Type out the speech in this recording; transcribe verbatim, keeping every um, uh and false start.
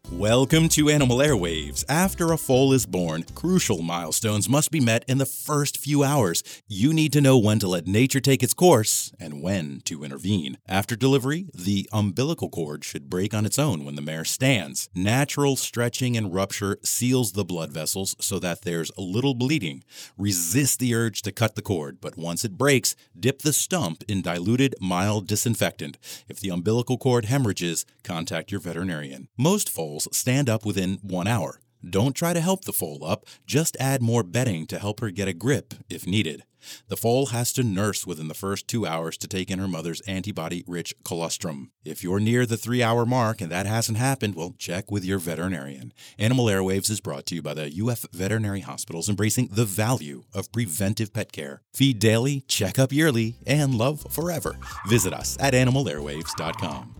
Welcome to Animal Airwaves. After a foal is born, crucial milestones must be met in the first few hours. You need to know when to let nature take its course and when to intervene. After delivery, the umbilical cord should break on its own when the mare stands. Natural stretching and rupture seals the blood vessels so that there's little bleeding. Resist the urge to cut the cord, but once it breaks, dip the stump in diluted mild disinfectant. If the umbilical cord hemorrhages, contact your veterinarian. Most foals stand up within one hour. Don't try to help the foal up, just add more bedding to help her get a grip if needed. The foal has to nurse within the first two hours to take in her mother's antibody-rich colostrum. If you're near the three-hour mark and that hasn't happened, well, check with your veterinarian. Animal Airwaves is brought to you by the U F Veterinary Hospitals, embracing the value of preventive pet care. Feed daily, check up yearly, and love forever. Visit us at animal airwaves dot com.